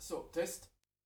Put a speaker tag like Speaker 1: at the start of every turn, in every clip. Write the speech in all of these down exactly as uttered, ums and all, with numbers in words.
Speaker 1: So, Test.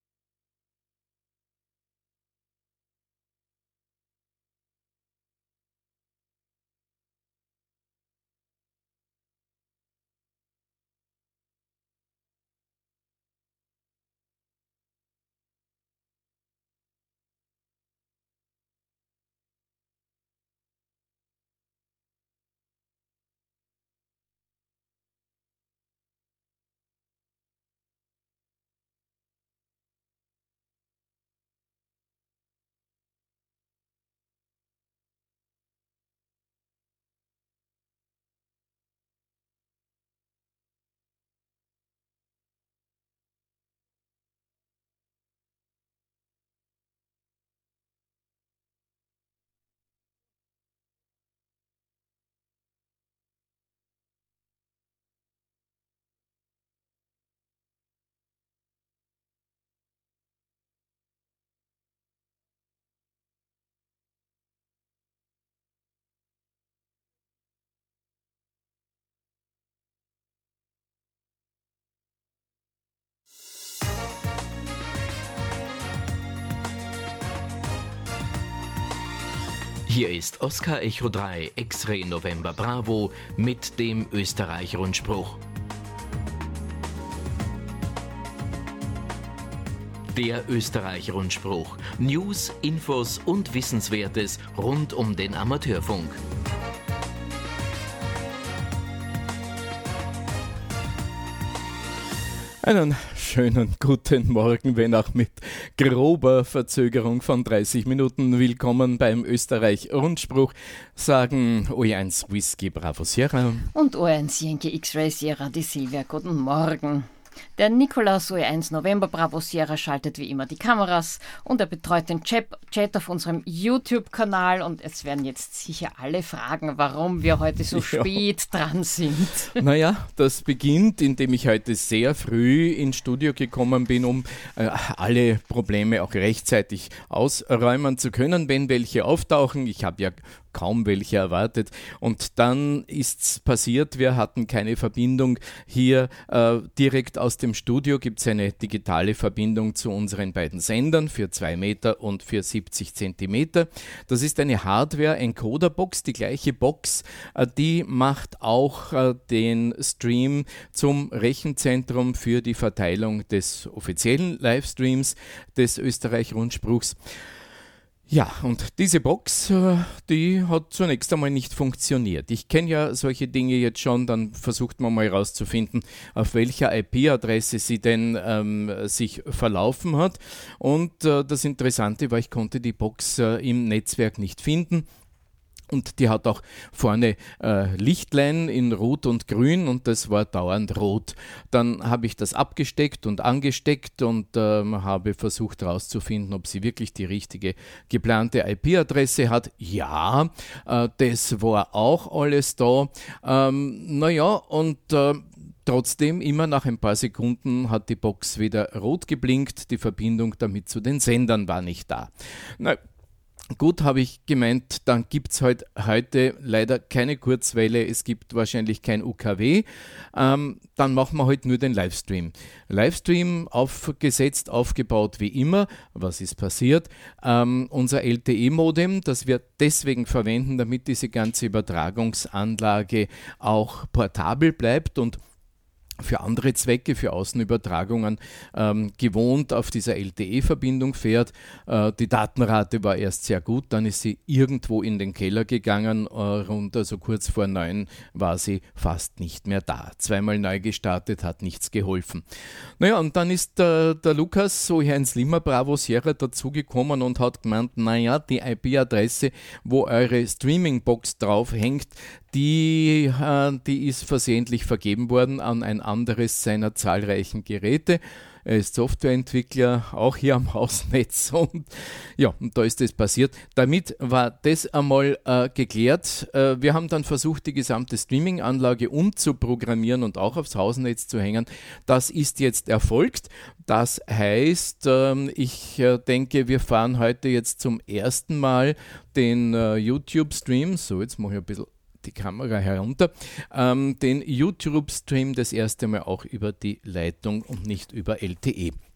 Speaker 2: Hier ist Oscar Echo drei X-Ray November Bravo mit dem Österreich-Rundspruch. Der Österreich-Rundspruch. News, Infos und Wissenswertes rund um den Amateurfunk.
Speaker 1: Einen schönen guten Morgen, wenn auch mit grober Verzögerung von dreißig Minuten. Willkommen beim Österreich-Rundspruch, sagen O eins Whisky Bravo Sierra.
Speaker 3: Und O eins Yankee X-Ray Sierra, die Silvia. Guten Morgen. Der Nikolaus O eins November Bravo Sierra schaltet wie immer die Kameras und er betreut den Chat, Chat auf unserem YouTube-Kanal und es werden jetzt sicher alle fragen, warum wir heute so
Speaker 1: ja.
Speaker 3: spät dran sind.
Speaker 1: Naja, das beginnt, indem ich heute sehr früh ins Studio gekommen bin, um äh, alle Probleme auch rechtzeitig ausräumen zu können, wenn welche auftauchen. Ich habe ja kaum welche erwartet. Und dann ist's passiert, wir hatten keine Verbindung hier äh, direkt aus dem Studio. Gibt es eine digitale Verbindung zu unseren beiden Sendern für zwei Meter und für siebzig Zentimeter. Das ist eine Hardware-Encoder-Box, die gleiche Box, äh, die macht auch äh, den Stream zum Rechenzentrum für die Verteilung des offiziellen Livestreams des Österreich-Rundspruchs. Ja, und diese Box, die hat zunächst einmal nicht funktioniert. Ich kenne ja solche Dinge jetzt schon, dann versucht man mal herauszufinden, auf welcher I P-Adresse sie denn ähm, sich verlaufen hat. Und äh, das Interessante war, ich konnte die Box äh, im Netzwerk nicht finden. Und die hat auch vorne äh, Lichtlein in Rot und Grün und das war dauernd rot. Dann habe ich das abgesteckt und angesteckt und ähm, habe versucht herauszufinden, ob sie wirklich die richtige geplante I P-Adresse hat. Ja, äh, das war auch alles da. Ähm, naja, und äh, trotzdem, immer nach ein paar Sekunden hat die Box wieder rot geblinkt. Die Verbindung damit zu den Sendern war nicht da. Na, Gut, habe ich gemeint, dann gibt es halt heute leider keine Kurzwelle, es gibt wahrscheinlich kein U K W, ähm, dann machen wir heute nur den Livestream. Livestream aufgesetzt, aufgebaut wie immer. Was ist passiert? Ähm, unser L T E-Modem, das wir deswegen verwenden, damit diese ganze Übertragungsanlage auch portabel bleibt und für andere Zwecke, für Außenübertragungen ähm, gewohnt auf dieser L T E-Verbindung fährt. Äh, die Datenrate war erst sehr gut, dann ist sie irgendwo in den Keller gegangen, äh, rund also kurz vor neun war sie fast nicht mehr da. Zweimal neu gestartet, hat nichts geholfen. Naja, und dann ist äh, der Lukas, so hier ein Slimmer Bravo Sierra, dazugekommen und hat gemeint, naja, die I P-Adresse, wo eure Streaming-Box drauf hängt, Die, äh, die ist versehentlich vergeben worden an ein anderes seiner zahlreichen Geräte. Er ist Softwareentwickler, auch hier am Hausnetz und ja, und da ist das passiert. Damit war das einmal äh, geklärt. Äh, wir haben dann versucht, die gesamte Streaming-Anlage umzuprogrammieren und auch aufs Hausnetz zu hängen. Das ist jetzt erfolgt. Das heißt, ähm, ich äh, denke, wir fahren heute jetzt zum ersten Mal den äh, YouTube-Stream. So, jetzt mache ich ein bisschen die Kamera herunter, ähm, den YouTube-Stream das erste Mal auch über die Leitung und nicht über L T E.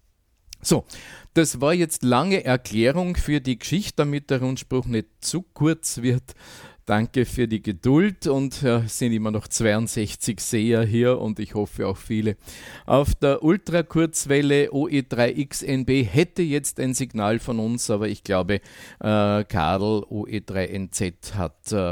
Speaker 1: So, das war jetzt lange Erklärung für die Geschichte, damit der Rundspruch nicht zu kurz wird. Danke für die Geduld und es äh, sind immer noch zweiundsechzig Seher hier und ich hoffe auch viele. Auf der Ultrakurzwelle O E drei X N B hätte jetzt ein Signal von uns, aber ich glaube, äh, Karl O E drei N Z hat, äh,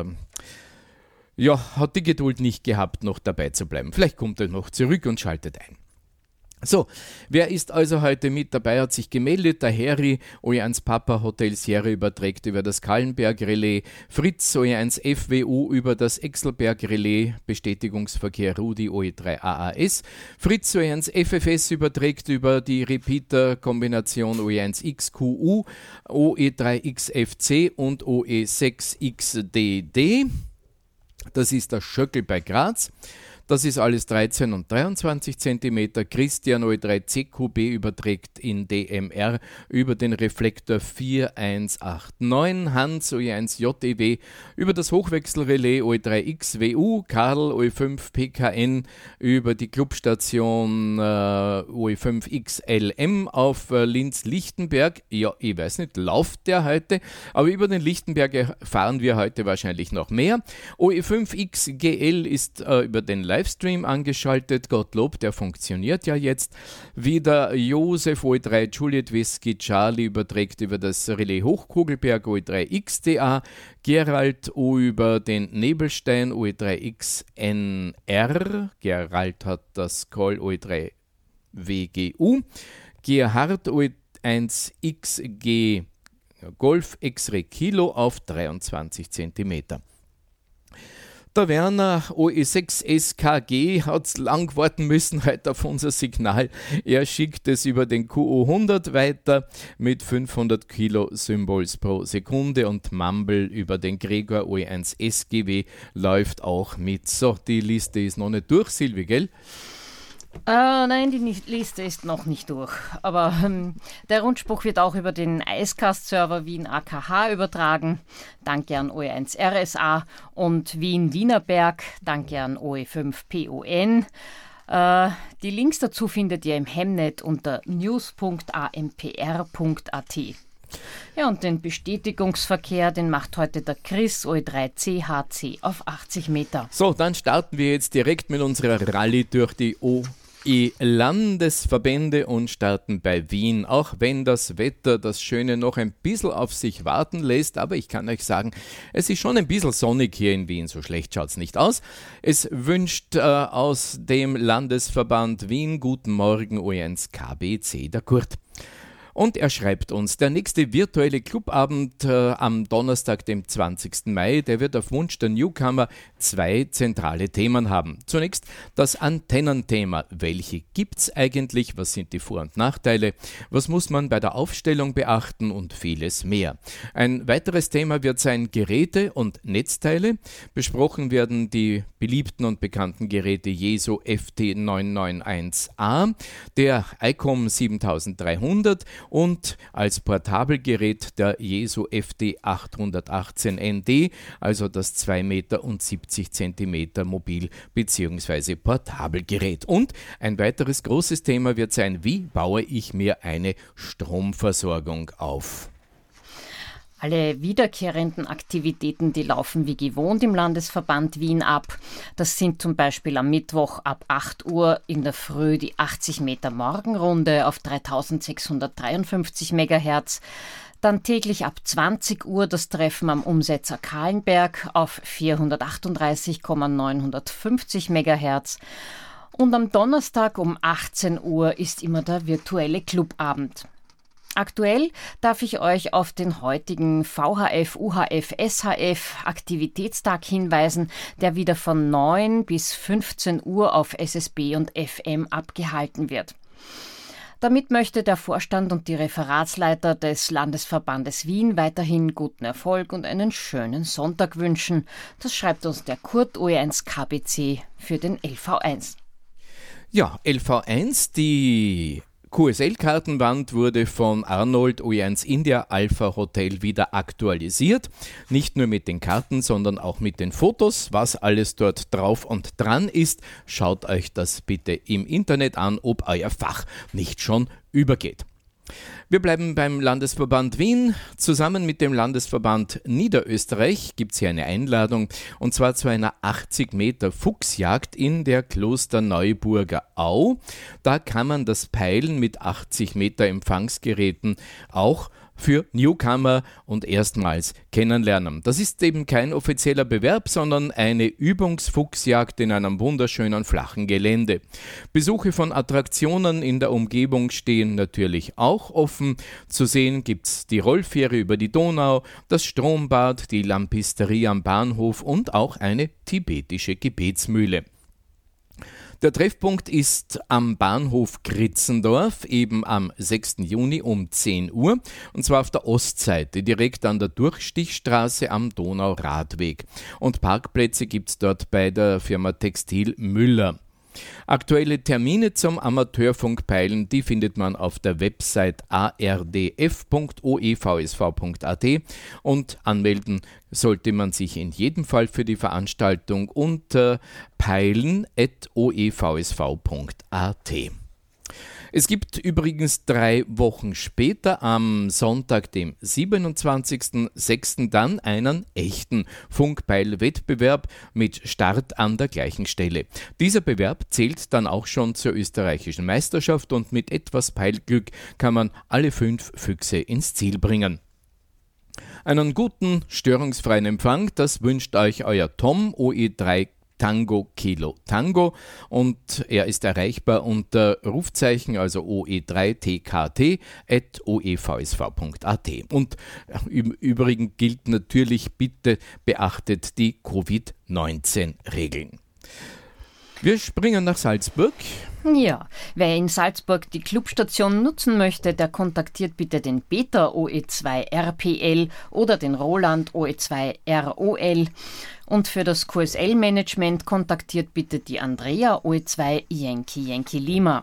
Speaker 1: ja, hat die Geduld nicht gehabt, noch dabei zu bleiben. Vielleicht kommt er noch zurück und schaltet ein. So, wer ist also heute mit dabei, hat sich gemeldet, der Harry, O E eins Papa Hotel Sierra überträgt über das Kallenberg Relais, Fritz O E eins F W U über das Exelberg Relais, Bestätigungsverkehr Rudi O E drei A A S, Fritz O E eins F F S überträgt über die Repeater-Kombination O E eins X Q U, O E drei X F C und O E sechs X D D, das ist der Schöckel bei Graz. Das ist alles dreizehn und dreiundzwanzig Zentimeter. Christian O E drei C Q B überträgt in D M R über den Reflektor vier eins acht neun. Hans O E eins J E W über das Hochwechselrelais O E drei X W U. Karl O E fünf P K N über die Clubstation äh, O E fünf X L M auf äh, Linz-Lichtenberg. Ja, ich weiß nicht, läuft der heute? Aber über den Lichtenberg erfahren wir heute wahrscheinlich noch mehr. O E fünf X G L ist äh, über den Livestream angeschaltet, Gottlob, der funktioniert ja jetzt wieder. Josef O E drei Juliet Whisky Charlie überträgt über das Relais Hochkugelberg O E drei X D A, Gerald O über den Nebelstein O E drei X N R, Gerald hat das Call O E drei W G U, Gerhard O E eins X G Golf X-Ray Kilo auf dreiundzwanzig Zentimeter. Der Werner O E sechs S K G hat lang warten müssen heute auf unser Signal. Er schickt es über den Q O hundert weiter mit fünfhundert Kilo Symbols pro Sekunde und Mumble über den Gregor O E eins S G W läuft auch mit. So, die Liste ist noch nicht durch, Silvi, gell?
Speaker 3: Äh, nein, die Liste ist noch nicht durch. Aber ähm, der Rundspruch wird auch über den Icecast-Server Wien A K H übertragen. Danke an O E eins R S A und Wien Wienerberg. Danke an O E fünf P O N. Äh, die Links dazu findet ihr im Hemnet unter news punkt a m p r punkt a t. Ja, und den Bestätigungsverkehr, den macht heute der Chris O E drei C H C auf achtzig Meter.
Speaker 1: So, dann starten wir jetzt direkt mit unserer Rallye durch die O E-Landesverbände und starten bei Wien. Auch wenn das Wetter, das Schöne, noch ein bisschen auf sich warten lässt, aber ich kann euch sagen, es ist schon ein bisschen sonnig hier in Wien, so schlecht schaut es nicht aus. Es wünscht äh, aus dem Landesverband Wien guten Morgen O E eins K B C, der Kurt. Und er schreibt uns, der nächste virtuelle Clubabend äh, am Donnerstag, dem zwanzigsten Mai, der wird auf Wunsch der Newcomer zwei zentrale Themen haben. Zunächst das Antennenthema. Welche gibt's eigentlich? Was sind die Vor- und Nachteile? Was muss man bei der Aufstellung beachten? Und vieles mehr. Ein weiteres Thema wird sein Geräte und Netzteile. Besprochen werden die beliebten und bekannten Geräte Jeso F T neun neun eins A, der ICOM siebentausenddreihundert und als Portabelgerät der Jeso F D achthundertachtzehn N D, also das zwei Meter und siebzig Zentimeter Mobil- bzw. Portabelgerät. Und ein weiteres großes Thema wird sein, wie baue ich mir eine Stromversorgung auf?
Speaker 3: Alle wiederkehrenden Aktivitäten, die laufen wie gewohnt im Landesverband Wien ab. Das sind zum Beispiel am Mittwoch ab acht Uhr in der Früh die achtzig Meter Morgenrunde auf dreitausendsechshundertdreiundfünfzig Megahertz. Dann täglich ab zwanzig Uhr das Treffen am Umsetzer Kahlenberg auf vierhundertachtunddreißig neunhundertfünfzig Megahertz. Und am Donnerstag um achtzehn Uhr ist immer der virtuelle Clubabend. Aktuell darf ich euch auf den heutigen V H F, U H F, S H F Aktivitätstag hinweisen, der wieder von neun bis fünfzehn Uhr auf S S B und F M abgehalten wird. Damit möchte der Vorstand und die Referatsleiter des Landesverbandes Wien weiterhin guten Erfolg und einen schönen Sonntag wünschen. Das schreibt uns der Kurt O E eins K B C für den L V eins.
Speaker 1: Ja, L V eins, die Q S L-Kartenwand wurde von Arnold O E eins India Alpha Hotel wieder aktualisiert. Nicht nur mit den Karten, sondern auch mit den Fotos. Was alles dort drauf und dran ist, schaut euch das bitte im Internet an, ob euer Fach nicht schon übergeht. Wir bleiben beim Landesverband Wien. Zusammen mit dem Landesverband Niederösterreich gibt es hier eine Einladung, und zwar zu einer achtzig Meter Fuchsjagd in der Klosterneuburger Au. Da kann man das Peilen mit achtzig Meter Empfangsgeräten auch für Newcomer und erstmals kennenlernen. Das ist eben kein offizieller Bewerb, sondern eine Übungsfuchsjagd in einem wunderschönen flachen Gelände. Besuche von Attraktionen in der Umgebung stehen natürlich auch offen. Zu sehen gibt's die Rollfähre über die Donau, das Strombad, die Lampisterie am Bahnhof und auch eine tibetische Gebetsmühle. Der Treffpunkt ist am Bahnhof Kritzendorf, eben am sechsten Juni um zehn Uhr, und zwar auf der Ostseite, direkt an der Durchstichstraße am Donauradweg. Und Parkplätze gibt es dort bei der Firma Textil Müller. Aktuelle Termine zum Amateurfunkpeilen, die findet man auf der Website a r d f punkt o e v s v punkt a t und anmelden sollte man sich in jedem Fall für die Veranstaltung unter peilen at o e v s v punkt a t. Es gibt übrigens drei Wochen später, am Sonntag, dem siebenundzwanzigsten sechsten dann einen echten Funkpeil-Wettbewerb mit Start an der gleichen Stelle. Dieser Bewerb zählt dann auch schon zur österreichischen Meisterschaft und mit etwas Peilglück kann man alle fünf Füchse ins Ziel bringen. Einen guten, störungsfreien Empfang, das wünscht euch euer Tom, O E drei Tango Kilo Tango, und er ist erreichbar unter Rufzeichen, also O E drei T K T at o e v s v punkt a t. Und im Übrigen gilt natürlich, bitte beachtet die Covid neunzehn Regeln. Wir springen nach Salzburg.
Speaker 3: Ja, wer in Salzburg die Clubstation nutzen möchte, der kontaktiert bitte den Peter O E zwei R P L oder den Roland O E zwei R O L. Und für das Q S L-Management kontaktiert bitte die Andrea O E zwei Yankee Yankee Lima.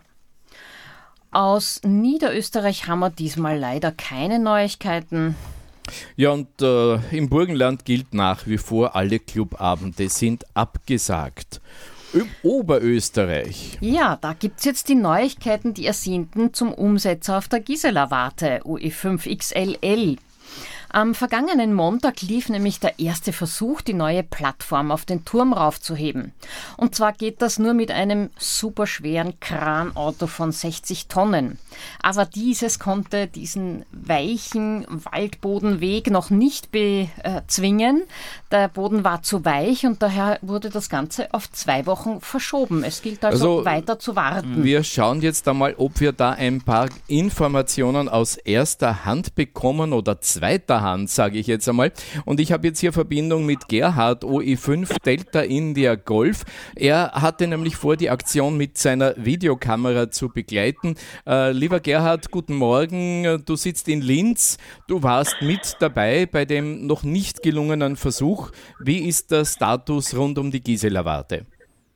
Speaker 3: Aus Niederösterreich haben wir diesmal leider keine Neuigkeiten.
Speaker 1: Ja, und äh, im Burgenland gilt nach wie vor, alle Clubabende sind abgesagt. Oberösterreich.
Speaker 3: Ja, da gibt es jetzt die Neuigkeiten, die ersehnten zum Umsetzer auf der Gisela-Warte, O E fünf X L L. Am vergangenen Montag lief nämlich der erste Versuch, die neue Plattform auf den Turm raufzuheben. Und zwar geht das nur mit einem superschweren Kranauto von sechzig Tonnen. Aber dieses konnte diesen weichen Waldbodenweg noch nicht bezwingen. Der Boden war zu weich und daher wurde das Ganze auf zwei Wochen verschoben. Es gilt also, also weiter zu warten.
Speaker 1: Wir schauen jetzt einmal, ob wir da ein paar Informationen aus erster Hand bekommen oder zweiter Hand. Hand, sage ich jetzt einmal. Und ich habe jetzt hier Verbindung mit Gerhard, O E fünf Delta India Golf. Er hatte nämlich vor, die Aktion mit seiner Videokamera zu begleiten. Äh, lieber Gerhard, guten Morgen. Du sitzt in Linz. Du warst mit dabei bei dem noch nicht gelungenen Versuch. Wie ist der Status rund um die Gisela-Warte?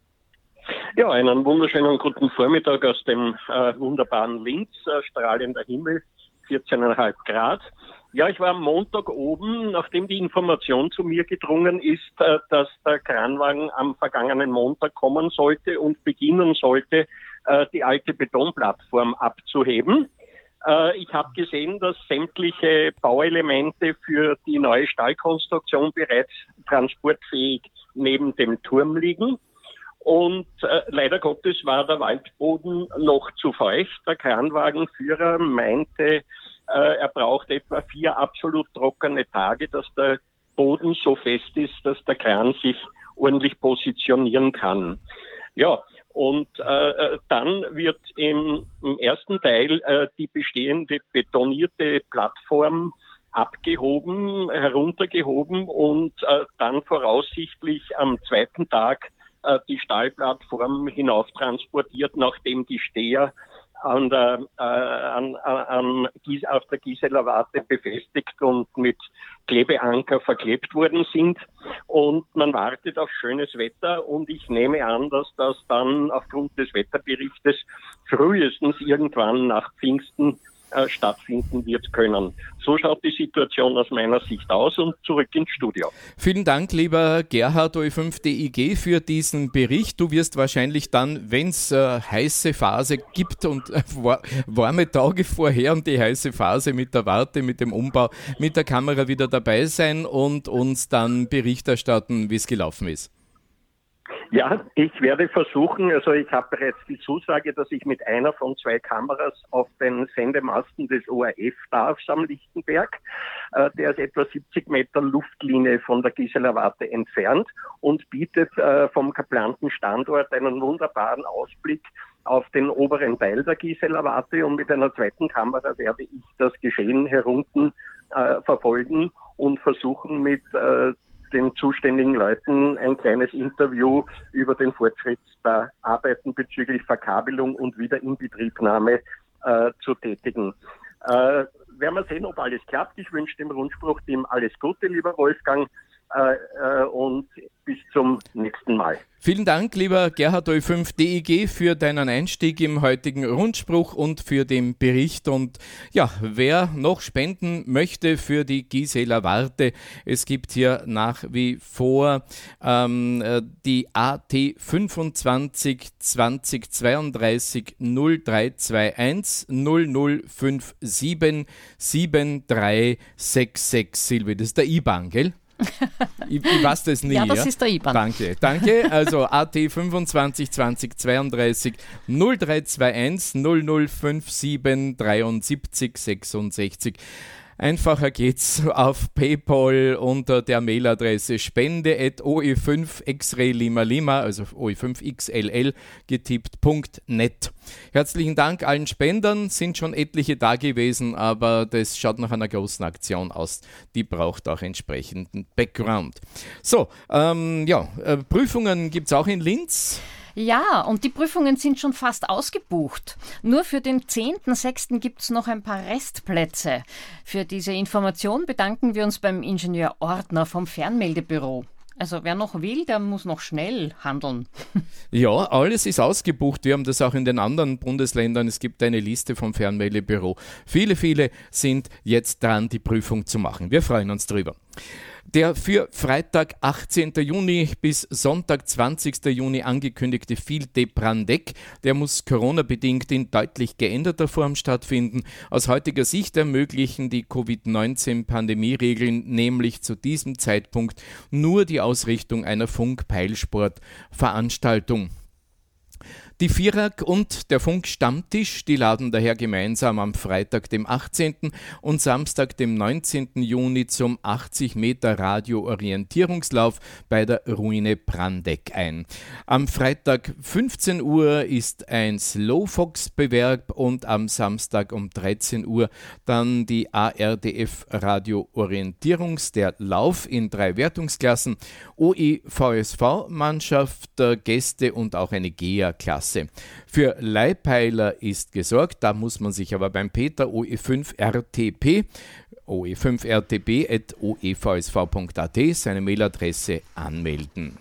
Speaker 4: Ja, einen wunderschönen guten Vormittag aus dem äh, wunderbaren Linz. Äh, strahlender Himmel, vierzehn Komma fünf Grad. Ja, ich war am Montag oben, nachdem die Information zu mir gedrungen ist, dass der Kranwagen am vergangenen Montag kommen sollte und beginnen sollte, die alte Betonplattform abzuheben. Ich habe gesehen, dass sämtliche Bauelemente für die neue Stahlkonstruktion bereits transportfähig neben dem Turm liegen. Und äh, leider Gottes war der Waldboden noch zu feucht. Der Kranwagenführer meinte, äh, er braucht etwa vier absolut trockene Tage, dass der Boden so fest ist, dass der Kran sich ordentlich positionieren kann. Ja, und äh, dann wird im, im ersten Teil äh, die bestehende betonierte Plattform abgehoben, heruntergehoben und äh, dann voraussichtlich am zweiten Tag die Stahlplattform hinauftransportiert, nachdem die Steher an der, äh, an, an, auf der Gisela-Warte befestigt und mit Klebeanker verklebt worden sind. Und man wartet auf schönes Wetter und ich nehme an, dass das dann aufgrund des Wetterberichtes frühestens irgendwann nach Pfingsten äh, stattfinden wird können. So schaut die Situation aus meiner Sicht aus und zurück ins Studio.
Speaker 1: Vielen Dank, lieber Gerhard O E fünf D I G, für diesen Bericht. Du wirst wahrscheinlich dann, wenn es äh, heiße Phase gibt und äh, war, warme Tage vorher und die heiße Phase mit der Warte, mit dem Umbau, mit der Kamera wieder dabei sein und uns dann Bericht erstatten, wie es gelaufen ist.
Speaker 4: Ja, ich werde versuchen, also ich habe bereits die Zusage, dass ich mit einer von zwei Kameras auf den Sendemasten des O R F darf am Lichtenberg. Äh, der ist etwa siebzig Meter Luftlinie von der Gisela Warte entfernt und bietet äh, vom geplanten Standort einen wunderbaren Ausblick auf den oberen Teil der Gisela Warte, und mit einer zweiten Kamera werde ich das Geschehen herunten äh, verfolgen und versuchen, mit äh, den zuständigen Leuten ein kleines Interview über den Fortschritt der Arbeiten bezüglich Verkabelung und Wiederinbetriebnahme äh, zu tätigen. Äh, werden wir sehen, ob alles klappt. Ich wünsche dem Rundspruch-Team alles Gute, lieber Wolfgang, äh, äh, und bis zum nächsten Mal.
Speaker 1: Vielen Dank, lieber Gerhard O E fünf D I G, für deinen Einstieg im heutigen Rundspruch und für den Bericht. Und ja, wer noch spenden möchte für die Gisela Warte, es gibt hier nach wie vor ähm, die A T fünfundzwanzig zwanzig zweiunddreißig null drei zwei eins null null fünf sieben sieben drei sechs sechs. Silvi, das ist der I B A N, gell? Ich, ich weiß das nie.
Speaker 3: Ja, das
Speaker 1: ja?
Speaker 3: ist der I B A N.
Speaker 1: Danke, danke. Also A T fünfundzwanzig zwanzig zweiunddreißig null drei zwei eins null null fünf sieben dreiundsiebzig sechsundsechzig. Einfacher geht's auf PayPal unter der Mailadresse spende at o e fünf X-Ray Lima Lima, also O E fünf X L L getippt, .net. Herzlichen Dank allen Spendern, sind schon etliche da gewesen, aber das schaut nach einer großen Aktion aus. Die braucht auch entsprechenden Background. So, ähm, ja, äh, Prüfungen gibt's auch in Linz.
Speaker 3: Ja, und die Prüfungen sind schon fast ausgebucht. Nur für den zehnten sechsten gibt es noch ein paar Restplätze. Für diese Information bedanken wir uns beim Ingenieur Ordner vom Fernmeldebüro. Also wer noch will, der muss noch schnell handeln.
Speaker 1: Ja, alles ist ausgebucht. Wir haben das auch in den anderen Bundesländern. Es gibt eine Liste vom Fernmeldebüro. Viele, viele sind jetzt dran, die Prüfung zu machen. Wir freuen uns drüber. Der für Freitag, achtzehnten Juni bis Sonntag, zwanzigsten Juni angekündigte Field Day Prandeck, der muss Corona-bedingt in deutlich geänderter Form stattfinden. Aus heutiger Sicht ermöglichen die Covid neunzehn Pandemieregeln nämlich zu diesem Zeitpunkt nur die Ausrichtung einer Funk-Peilsport-Veranstaltung. Die V I R A G und der Funk-Stammtisch, die laden daher gemeinsam am Freitag, dem achtzehnten und Samstag, dem neunzehnten Juni zum achtzig Meter Radio-Orientierungslauf bei der Ruine Prandeck ein. Am Freitag fünfzehn Uhr ist ein Slowfox-Bewerb und am Samstag um dreizehn Uhr dann die A R D F Radio-Orientierungs, der Lauf in drei Wertungsklassen, O E V S V-Mannschaft, Gäste und auch eine G E A-Klasse. Für Leihpeiler ist gesorgt, da muss man sich aber beim Peter O E fünf R T P, O E fünf R T P at o e v s v punkt a t, seine Mailadresse anmelden.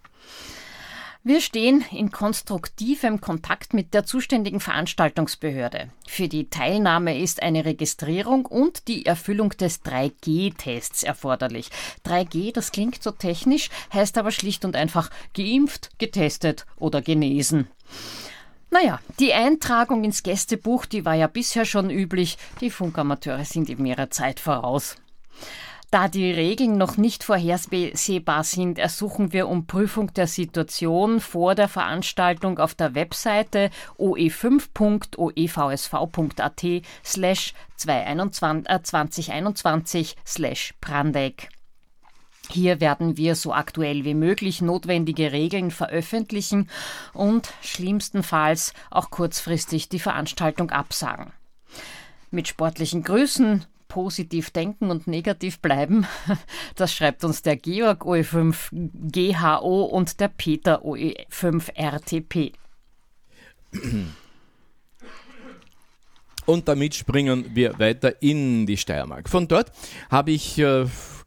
Speaker 3: Wir stehen in konstruktivem Kontakt mit der zuständigen Veranstaltungsbehörde. Für die Teilnahme ist eine Registrierung und die Erfüllung des drei G Tests erforderlich. drei G, das klingt so technisch, heißt aber schlicht und einfach geimpft, getestet oder genesen. Naja, die Eintragung ins Gästebuch, die war ja bisher schon üblich. Die Funkamateure sind eben ihrer Zeit voraus. Da die Regeln noch nicht vorhersehbar sind, ersuchen wir um Prüfung der Situation vor der Veranstaltung auf der Webseite o e fünf punkt o e v s v punkt a t slash zwanzig einundzwanzig slash Prandeck. Hier werden wir so aktuell wie möglich notwendige Regeln veröffentlichen und schlimmstenfalls auch kurzfristig die Veranstaltung absagen. Mit sportlichen Grüßen, positiv denken und negativ bleiben, das schreibt uns der Georg O E fünf G H O und der Peter O E fünf R T P.
Speaker 1: Und damit springen wir weiter in die Steiermark. Von dort habe ich äh,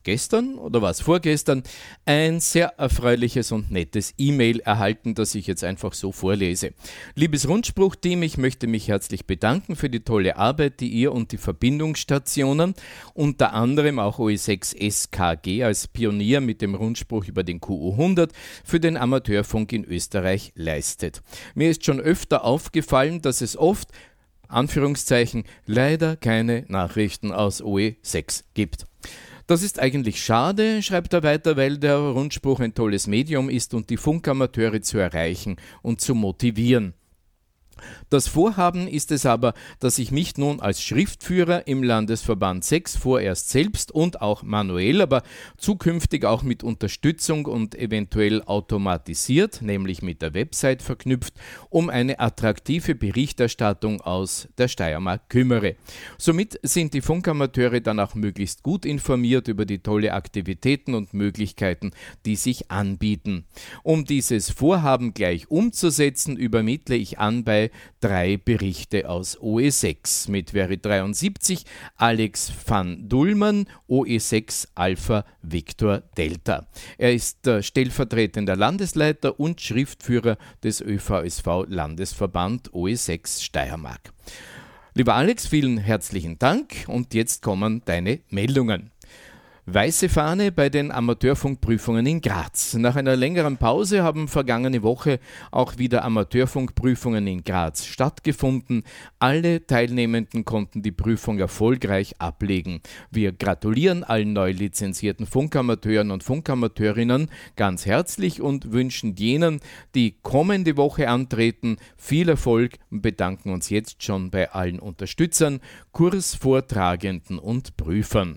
Speaker 1: gestern oder war es vorgestern ein sehr erfreuliches und nettes E-Mail erhalten, das ich jetzt einfach so vorlese. Liebes Rundspruch-Team, ich möchte mich herzlich bedanken für die tolle Arbeit, die ihr und die Verbindungsstationen, unter anderem auch O E sechs S K G als Pionier mit dem Rundspruch über den Q U hundert für den Amateurfunk in Österreich leistet. Mir ist schon öfter aufgefallen, dass es oft Anführungszeichen, leider keine Nachrichten aus O E sechs gibt. Das ist eigentlich schade, schreibt er weiter, weil der Rundspruch ein tolles Medium ist und die Funkamateure zu erreichen und zu motivieren. Das Vorhaben ist es aber, dass ich mich nun als Schriftführer im Landesverband sechs vorerst selbst und auch manuell, aber zukünftig auch mit Unterstützung und eventuell automatisiert, nämlich mit der Website verknüpft, um eine attraktive Berichterstattung aus der Steiermark kümmere. Somit sind die Funkamateure dann auch möglichst gut informiert über die tolle Aktivitäten und Möglichkeiten, die sich anbieten. Um dieses Vorhaben gleich umzusetzen, übermittle ich an bei drei Berichte aus O E sechs mit Veri dreiundsiebzig, Alex van Dullmann, O E sechs Alpha Victor Delta. Er ist äh, stellvertretender Landesleiter und Schriftführer des Ö V S V-Landesverband O E sechs Steiermark. Lieber Alex, vielen herzlichen Dank und jetzt kommen deine Meldungen. Weiße Fahne bei den Amateurfunkprüfungen in Graz. Nach einer längeren Pause haben vergangene Woche auch wieder Amateurfunkprüfungen in Graz stattgefunden. Alle Teilnehmenden konnten die Prüfung erfolgreich ablegen. Wir gratulieren allen neu lizenzierten Funkamateuren und Funkamateurinnen ganz herzlich und wünschen jenen, die kommende Woche antreten, viel Erfolg und bedanken uns jetzt schon bei allen Unterstützern, Kursvortragenden und Prüfern.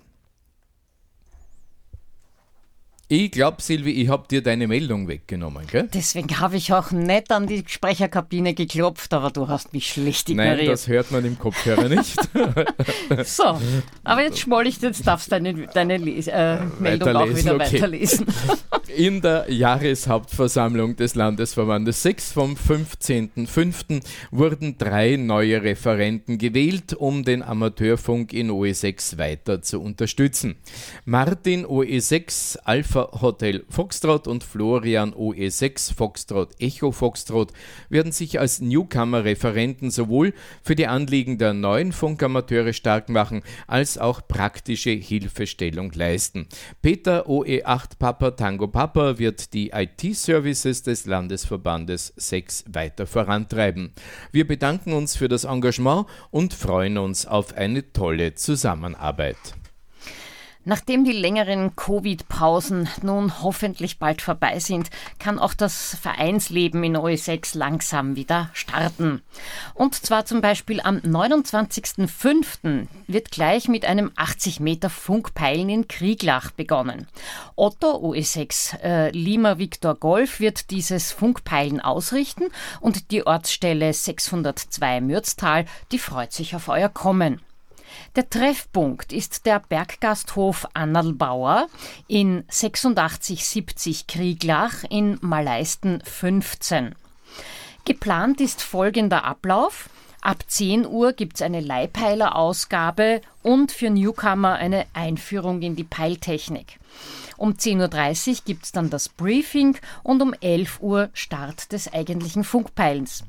Speaker 1: Ich glaube, Silvi, ich habe dir deine Meldung weggenommen, gell?
Speaker 3: Deswegen habe ich auch nicht an die Sprecherkabine geklopft, aber du hast mich schlecht ignoriert.
Speaker 1: Nein, das hört man im Kopfhörer nicht.
Speaker 3: So, aber jetzt schmoll ich, jetzt darfst du deine, deine äh, Meldung auch wieder okay. weiterlesen.
Speaker 1: In der Jahreshauptversammlung des Landesverbandes sechs vom fünfzehnten fünften wurden drei neue Referenten gewählt, um den Amateurfunk in O E sechs weiter zu unterstützen. Martin O E sechs Alpha Hotel Foxtrot und Florian O E sechs Foxtrot Echo Foxtrot werden sich als Newcomer-Referenten sowohl für die Anliegen der neuen Funkamateure stark machen, als auch praktische Hilfestellung leisten. Peter O E acht Papa Tango Papa wird die I T-Services des Landesverbandes sechs weiter vorantreiben. Wir bedanken uns für das Engagement und freuen uns auf eine tolle Zusammenarbeit.
Speaker 3: Nachdem die längeren Covid-Pausen nun hoffentlich bald vorbei sind, kann auch das Vereinsleben in O E sechs langsam wieder starten. Und zwar zum Beispiel am neunundzwanzigsten fünften wird gleich mit einem achtzig Meter Funkpeilen in Krieglach begonnen. Otto O E sechs äh, Lima Victor Golf wird dieses Funkpeilen ausrichten und die Ortsstelle sechshundertzwei Mürztal, die freut sich auf euer Kommen. Der Treffpunkt ist der Berggasthof Annalbauer in sechsundachtzig siebzig Krieglach in Maleisten fünfzehn. Geplant ist folgender Ablauf. Ab zehn Uhr gibt es eine Leihpeilerausgabe und für Newcomer eine Einführung in die Peiltechnik. Um zehn Uhr dreißig gibt es dann das Briefing und um elf Uhr Start des eigentlichen Funkpeilens.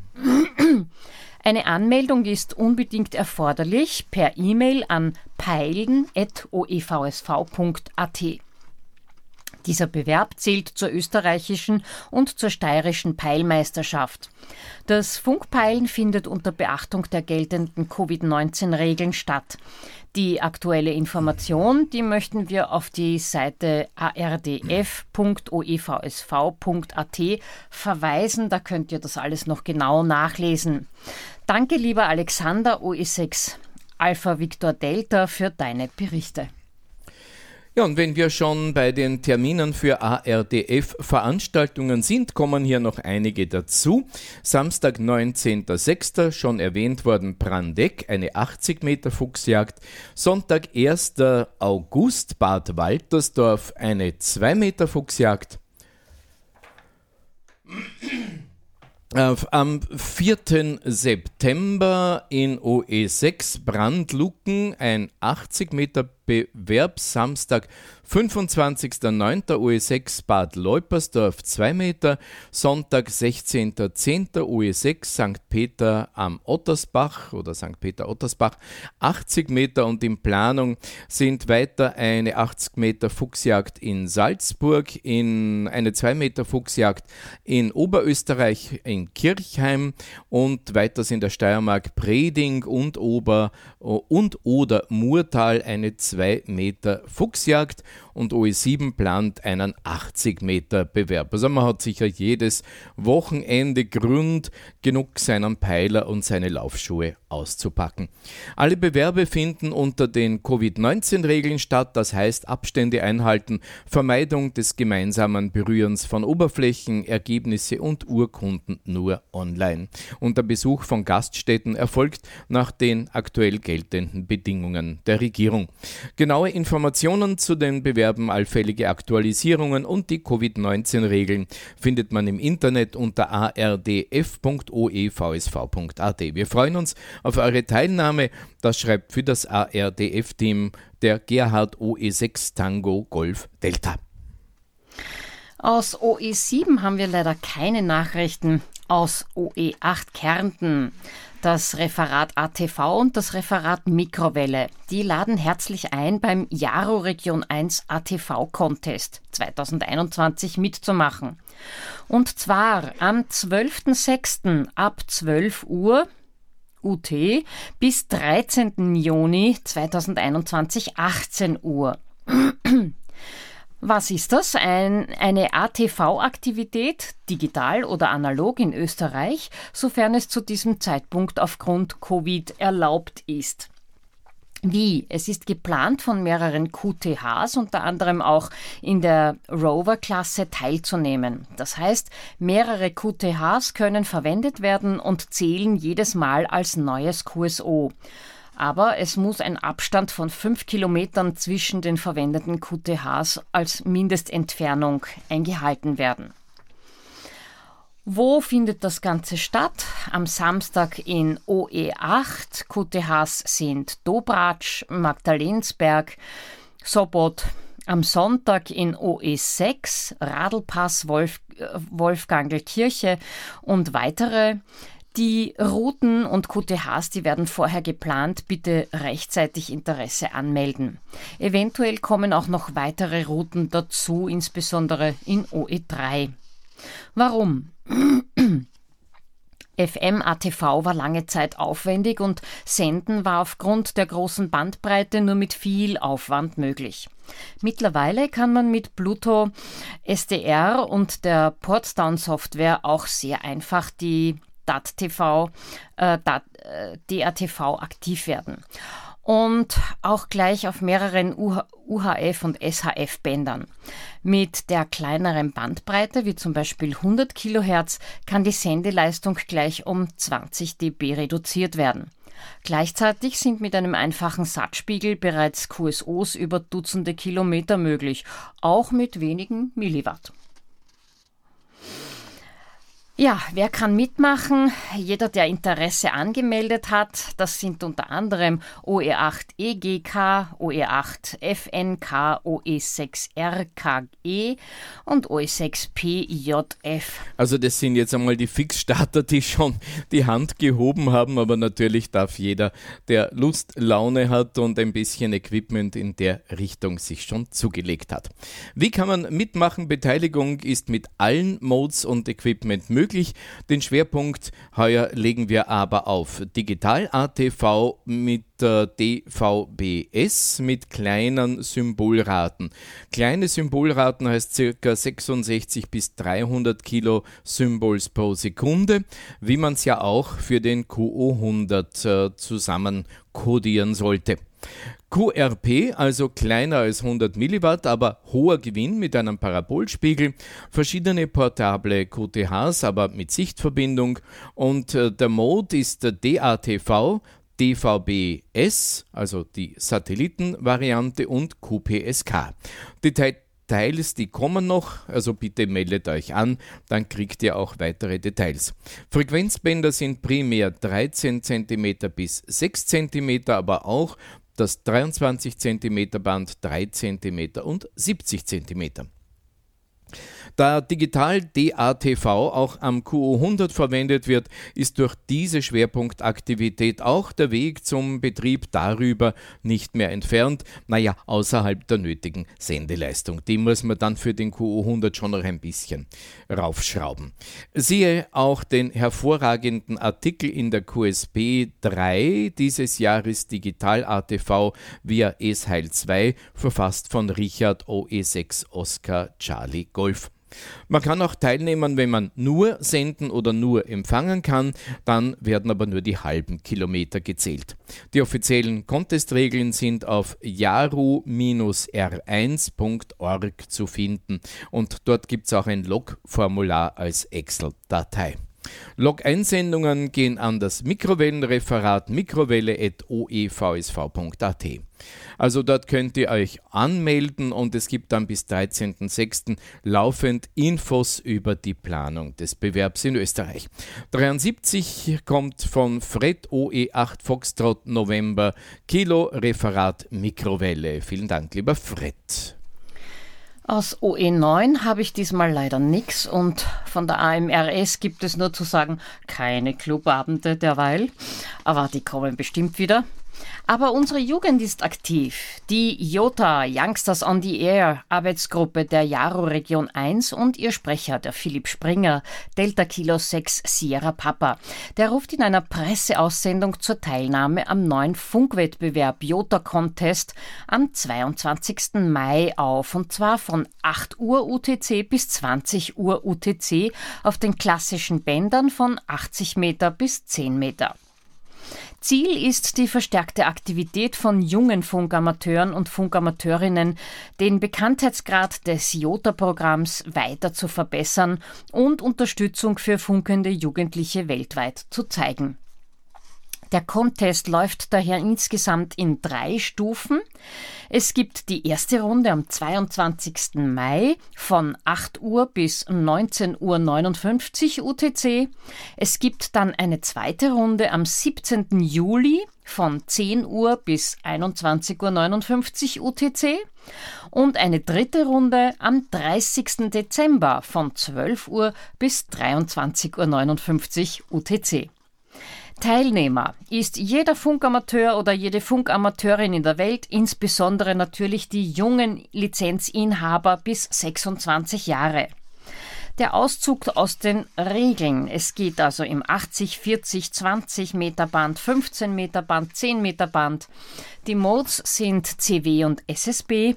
Speaker 3: Eine Anmeldung ist unbedingt erforderlich per E-Mail an peilen at o e v s v punkt a t. Dieser Bewerb zählt zur österreichischen und zur steirischen Peilmeisterschaft. Das Funkpeilen findet unter Beachtung der geltenden Covid neunzehn Regeln statt. Die aktuelle Information, die möchten wir auf die Seite a r d f punkt o e v s v punkt a t verweisen. Da könnt ihr das alles noch genau nachlesen. Danke, lieber Alexander O E sechs Alpha Victor Delta, für deine Berichte.
Speaker 1: Ja, und wenn wir schon bei den Terminen für A R D F-Veranstaltungen sind, kommen hier noch einige dazu. Samstag, neunzehnten sechsten schon erwähnt worden, Brandeck, eine achtzig Meter Fuchsjagd. Sonntag, ersten August, Bad Waltersdorf, eine zwei Meter Fuchsjagd. Am vierten September in O E sechs Brandlucken ein achtzig Meter Bewerbssamstag, fünfundzwanzigster neunter O E sechs Bad Leupersdorf zwei Meter, Sonntag sechzehnter zehnter O E sechs Sankt Peter am Ottersbach oder Sankt Peter Ottersbach achtzig Meter und in Planung sind weiter eine achtzig Meter Fuchsjagd in Salzburg, in eine zwei Meter Fuchsjagd in Oberösterreich in Kirchheim und weiter in der Steiermark Preding und Ober- und oder Murtal eine zwei Meter Fuchsjagd und O E sieben plant einen achtzig Meter Bewerb. Also man hat sicher jedes Wochenende Grund genug, seinen Peiler und seine Laufschuhe auszupacken. Alle Bewerbe finden unter den Covid neunzehn Regeln statt, das heißt Abstände einhalten, Vermeidung des gemeinsamen Berührens von Oberflächen, Ergebnisse und Urkunden nur online. Und der Besuch von Gaststätten erfolgt nach den aktuell geltenden Bedingungen der Regierung. Genaue Informationen zu den Bewerben, allfällige Aktualisierungen und die Covid neunzehn Regeln findet man im Internet unter a r d f punkt o e v s v punkt a t. Wir freuen uns auf eure Teilnahme. Das schreibt für das A R D F-Team der Gerhard O E sechs Tango Golf Delta.
Speaker 3: Aus O E sieben haben wir leider keine Nachrichten. Aus O E acht Kärnten. Das Referat A T V und das Referat Mikrowelle, die laden herzlich ein, beim Jaro Region eins A T V-Contest zweitausendeinundzwanzig mitzumachen. Und zwar am zwölften sechsten ab zwölf Uhr U T bis dreizehnten Juni zweitausendeinundzwanzig achtzehn Uhr. Was ist das? Ein, eine A T V-Aktivität, digital oder analog in Österreich, sofern es zu diesem Zeitpunkt aufgrund Covid erlaubt ist. Wie? Es ist geplant, von mehreren Q T Hs, unter anderem auch in der Rover-Klasse, teilzunehmen. Das heißt, mehrere Q T Hs können verwendet werden und zählen jedes Mal als neues Q S O. Aber es muss ein Abstand von fünf Kilometern zwischen den verwendeten Q T Hs als Mindestentfernung eingehalten werden. Wo findet das Ganze statt? Am Samstag in O E acht. Q T Hs sind Dobratsch, Magdalensberg, Sopot. Am Sonntag in O E sechs, Radlpass, Wolf, Wolfgangelkirche und weitere. Die Routen und Q T Hs, die werden vorher geplant. Bitte rechtzeitig Interesse anmelden. Eventuell kommen auch noch weitere Routen dazu, insbesondere in O E drei. Warum? F M-A T V war lange Zeit aufwendig und Senden war aufgrund der großen Bandbreite nur mit viel Aufwand möglich. Mittlerweile kann man mit Pluto S D R und der Portdown-Software auch sehr einfach die D A T T V, äh, D A T V aktiv werden. Und auch gleich auf mehreren U H F- und S H F-Bändern. Mit der kleineren Bandbreite, wie zum Beispiel hundert Kilohertz, kann die Sendeleistung gleich um zwanzig dB reduziert werden. Gleichzeitig sind mit einem einfachen Satzspiegel bereits Q S Os über Dutzende Kilometer möglich, auch mit wenigen Milliwatt. Ja, wer kann mitmachen? Jeder, der Interesse angemeldet hat. Das sind unter anderem O E acht E G K, O E acht F N K, O E sechs R K E und O E sechs P J F.
Speaker 1: Also das sind jetzt einmal die Fixstarter, die schon die Hand gehoben haben, aber natürlich darf jeder, der Lust, Laune hat und ein bisschen Equipment in der Richtung sich schon zugelegt hat. Wie kann man mitmachen? Beteiligung ist mit allen Modes und Equipment möglich. Den Schwerpunkt heuer legen wir aber auf Digital-A T V mit äh, D V B S mit kleinen Symbolraten. Kleine Symbolraten heißt ca. sechsundsechzig bis dreihundert Kilo Symbols pro Sekunde, wie man es ja auch für den Q O hundert äh, zusammen kodieren sollte. Q R P, also kleiner als hundert Milliwatt, aber hoher Gewinn mit einem Parabolspiegel, verschiedene portable Q T Hs, aber mit Sichtverbindung und äh, der Mode ist der D A T V, D V B S, also die Satellitenvariante und Q P S K. Detail Details, die kommen noch, also bitte meldet euch an, dann kriegt ihr auch weitere Details. Frequenzbänder sind primär dreizehn Zentimeter bis sechs Zentimeter, aber auch das dreiundzwanzig Zentimeter Band drei Zentimeter und siebzig Zentimeter. Da Digital-D A T V auch am Q O hundert verwendet wird, ist durch diese Schwerpunktaktivität auch der Weg zum Betrieb darüber nicht mehr entfernt, naja, außerhalb der nötigen Sendeleistung. Die muss man dann für den Q O hundert schon noch ein bisschen raufschrauben. Siehe auch den hervorragenden Artikel in der Q S B drei dieses Jahres Digital-A T V via ESHeil zwei, verfasst von Richard O E sechs Oscar Charlie Golf. Man kann auch teilnehmen, wenn man nur senden oder nur empfangen kann, dann werden aber nur die halben Kilometer gezählt. Die offiziellen Contest-Regeln sind auf jaru R eins Punkt org zu finden und dort gibt es auch ein Log-Formular als Excel-Datei. Log-Einsendungen gehen an das Mikrowellenreferat mikrowelle at o e v s v punkt a t. Also dort könnt ihr euch anmelden und es gibt dann bis dreizehnten sechsten laufend Infos über die Planung des Bewerbs in Österreich. dreiundsiebzig kommt von Fred O E acht Foxtrot November Kilo Referat Mikrowelle. Vielen Dank, lieber Fred.
Speaker 3: Aus O E neun habe ich diesmal leider nichts und von der A M R S gibt es nur zu sagen, keine Clubabende derweil, aber die kommen bestimmt wieder. Aber unsere Jugend ist aktiv. Die JOTA, Youngsters on the Air, Arbeitsgruppe der JARU Region eins und ihr Sprecher, der Philipp Springer, Delta Kilo sechs Sierra Papa, der ruft in einer Presseaussendung zur Teilnahme am neuen Funkwettbewerb JOTA Contest am zweiundzwanzigsten Mai auf, und zwar von acht Uhr U T C bis zwanzig Uhr U T C auf den klassischen Bändern von achtzig Meter bis zehn Meter. Ziel ist die verstärkte Aktivität von jungen Funkamateuren und Funkamateurinnen, den Bekanntheitsgrad des JOTA-Programms weiter zu verbessern und Unterstützung für funkende Jugendliche weltweit zu zeigen. Der Contest läuft daher insgesamt in drei Stufen. Es gibt die erste Runde am zweiundzwanzigsten Mai von acht Uhr bis neunzehn Uhr neunundfünfzig U T C. Es gibt dann eine zweite Runde am siebzehnten Juli von zehn Uhr bis einundzwanzig Uhr neunundfünfzig U T C und eine dritte Runde am dreißigsten Dezember von zwölf Uhr bis dreiundzwanzig Uhr neunundfünfzig U T C. Teilnehmer ist jeder Funkamateur oder jede Funkamateurin in der Welt, insbesondere natürlich die jungen Lizenzinhaber bis sechsundzwanzig Jahre. Der Auszug aus den Regeln. Es geht also im achtzig, vierzig, zwanzig Meter Band, fünfzehn Meter Band, zehn Meter Band. Die Modes sind C W und S S B.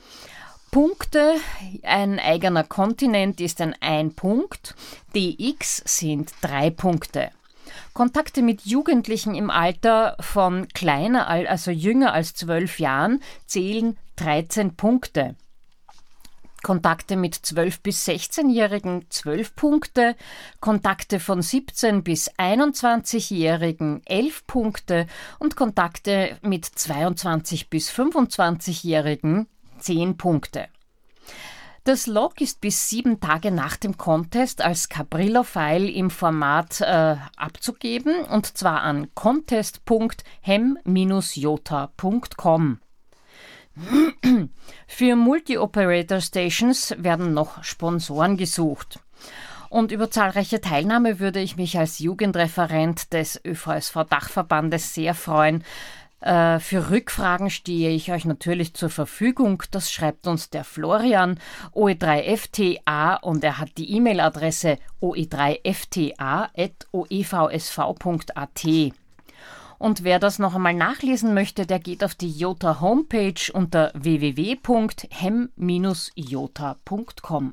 Speaker 3: Punkte, ein eigener Kontinent ist ein Ein-Punkt. D X sind drei Punkte. Kontakte mit Jugendlichen im Alter von kleiner, also jünger als zwölf Jahren, zählen dreizehn Punkte. Kontakte mit zwölf- bis sechzehnjährigen zwölf Punkte, Kontakte von siebzehn- bis einundzwanzigjährigen elf Punkte und Kontakte mit zweiundzwanzig- bis fünfundzwanzigjährigen zehn Punkte. Das Log ist bis sieben Tage nach dem Contest als Cabrillo-File im Format äh, abzugeben, und zwar an contest punkt hem Bindestrich jota punkt com. Für Multi-Operator-Stations werden noch Sponsoren gesucht. Und über zahlreiche Teilnahme würde ich mich als Jugendreferent des Ö V S V-Dachverbandes sehr freuen. Für Rückfragen stehe ich euch natürlich zur Verfügung. Das schreibt uns der Florian, O E drei F T A, und er hat die E-Mail-Adresse o e drei f t a at o e v s v punkt a t. Und wer das noch einmal nachlesen möchte, der geht auf die JOTA Homepage unter w w w punkt hem Bindestrich jota punkt com.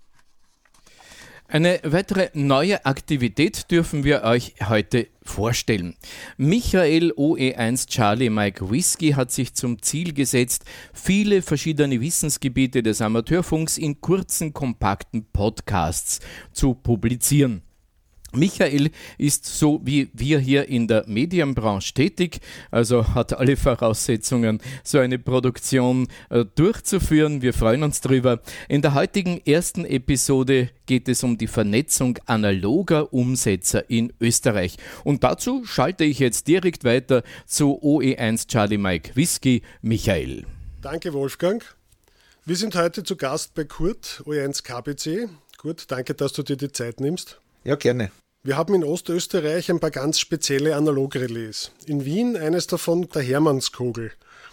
Speaker 1: Eine weitere neue Aktivität dürfen wir euch heute vorstellen. Michael O E eins Charlie Mike Whiskey hat sich zum Ziel gesetzt, viele verschiedene Wissensgebiete des Amateurfunks in kurzen, kompakten Podcasts zu publizieren. Michael ist so wie wir hier in der Medienbranche tätig, also hat alle Voraussetzungen, so eine Produktion äh, durchzuführen. Wir freuen uns drüber. In der heutigen ersten Episode geht es um die Vernetzung analoger Umsetzer in Österreich. Und dazu schalte ich jetzt direkt weiter zu O E eins Charlie Mike Whisky, Michael.
Speaker 5: Danke, Wolfgang. Wir sind heute zu Gast bei Kurt, O E eins K B C. Kurt, danke, dass du dir die Zeit nimmst.
Speaker 6: Ja, gerne.
Speaker 5: Wir haben in Ostösterreich ein paar ganz spezielle Analogrelais. In Wien eines davon der Hermannskogel.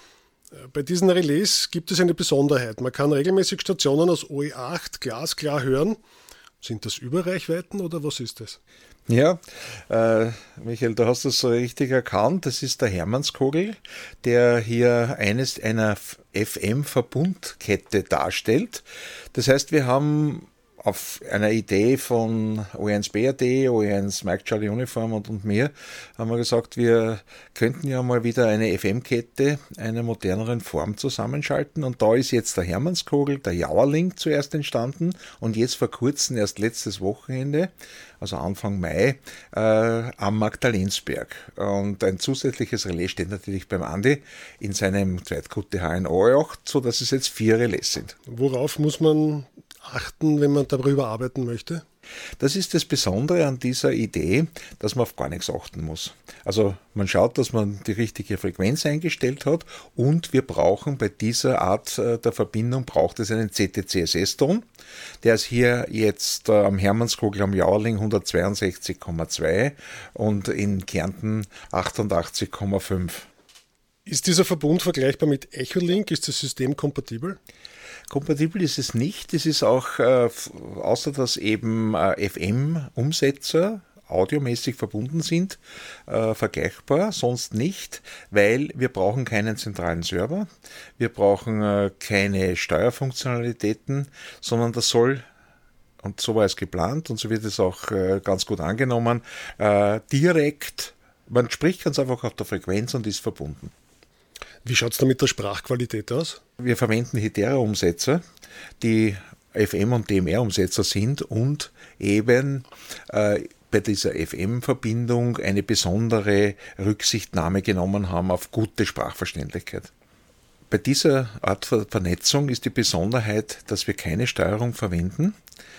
Speaker 5: Bei diesen Relais gibt es eine Besonderheit. Man kann regelmäßig Stationen aus O E acht glasklar hören. Sind das Überreichweiten oder was ist das?
Speaker 6: Ja, äh, Michael, du hast das so richtig erkannt. Das ist der Hermannskogel, der hier eines einer F M-Verbundkette darstellt. Das heißt, wir haben auf einer Idee von O E eins B R D, O E eins Mike Charlie Uniform und, und mir, haben wir gesagt, wir könnten ja mal wieder eine F M-Kette einer moderneren Form zusammenschalten. Und da ist jetzt der Hermannskogel, der Jauerling zuerst entstanden und jetzt vor kurzem, erst letztes Wochenende, also Anfang Mai, äh, am Magdalensberg. Und ein zusätzliches Relais steht natürlich beim Andi in seinem Zweitgut H N O acht, sodass es jetzt vier Relais sind.
Speaker 5: Worauf muss man achten, wenn man darüber arbeiten möchte?
Speaker 6: Das ist das Besondere an dieser Idee, dass man auf gar nichts achten muss. Also man schaut, dass man die richtige Frequenz eingestellt hat und wir brauchen bei dieser Art der Verbindung, braucht es einen C T C S S-Ton. Der ist hier jetzt am Hermannskogel am Jauerling hundertzweiundsechzig Komma zwei und in Kärnten achtundachtzig Komma fünf.
Speaker 5: Ist dieser Verbund vergleichbar mit Echolink? Ist das System kompatibel?
Speaker 6: Kompatibel ist es nicht. Es ist auch, äh, außer dass eben äh, F M-Umsetzer audiomäßig verbunden sind, äh, vergleichbar, sonst nicht, weil wir brauchen keinen zentralen Server, wir brauchen äh, keine Steuerfunktionalitäten, sondern das soll, und so war es geplant und so wird es auch äh, ganz gut angenommen, äh, direkt, man spricht ganz einfach auf der Frequenz und ist verbunden.
Speaker 5: Wie schaut es da mit der Sprachqualität aus?
Speaker 6: Wir verwenden Hedera-Umsetzer, die F M- und D M R-Umsetzer sind und eben äh, bei dieser F M-Verbindung eine besondere Rücksichtnahme genommen haben auf gute Sprachverständlichkeit. Bei dieser Art von Vernetzung ist die Besonderheit, dass wir keine Steuerung verwenden.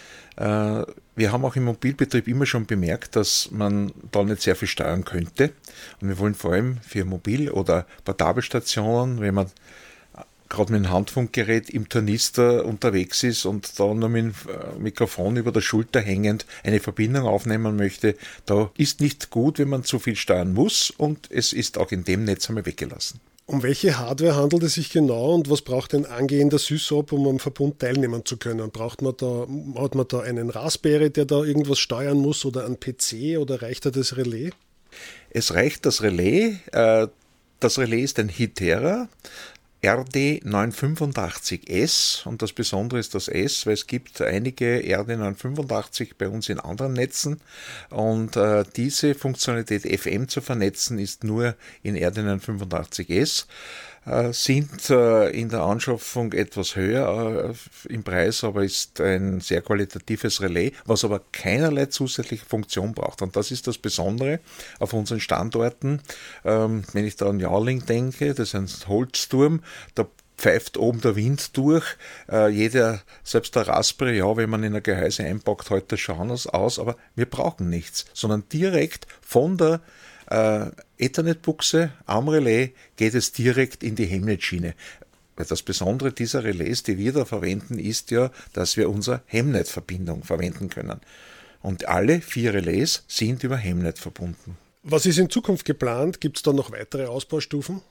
Speaker 6: Äh, wir haben auch im Mobilbetrieb immer schon bemerkt, dass man da nicht sehr viel steuern könnte. Und wir wollen vor allem für Mobil- oder Portabelstationen, wenn man gerade mit dem Handfunkgerät im Tornister unterwegs ist und da nur mit dem Mikrofon über der Schulter hängend eine Verbindung aufnehmen möchte, da ist nicht gut, wenn man zu viel steuern muss und es ist auch in dem Netz einmal weggelassen.
Speaker 5: Um welche Hardware handelt es sich genau und was braucht ein angehender Sysop, um am Verbund teilnehmen zu können? Braucht man da, hat man da einen Raspberry, der da irgendwas steuern muss oder einen P C oder reicht da das Relais?
Speaker 6: Es reicht das Relais. Das Relais ist ein Hedera R D neunhundertfünfundachtzig S und das Besondere ist das S, weil es gibt einige R D neunhundertfünfundachtzig bei uns in anderen Netzen und äh, diese Funktionalität F M zu vernetzen ist nur in R D neunhundertfünfundachtzig S, äh, sind äh, in der Anschaffung etwas höher äh, im Preis, aber ist ein sehr qualitatives Relais, was aber keinerlei zusätzliche Funktion braucht und das ist das Besondere auf unseren Standorten. Ähm, wenn ich da an Jauerling denke, das ist ein Holzturm, da pfeift oben der Wind durch. Äh, jeder, selbst der Raspberry, ja, wenn man in ein Gehäuse einpackt, hält das schon anders aus, aber wir brauchen nichts, sondern direkt von der äh, Ethernetbuchse am Relais geht es direkt in die Hemnet-Schiene. Das Besondere dieser Relais, die wir da verwenden, ist ja, dass wir unsere Hemnet-Verbindung verwenden können. Und alle vier Relais sind über Hemnet verbunden.
Speaker 5: Was ist in Zukunft geplant? Gibt es da noch weitere Ausbaustufen?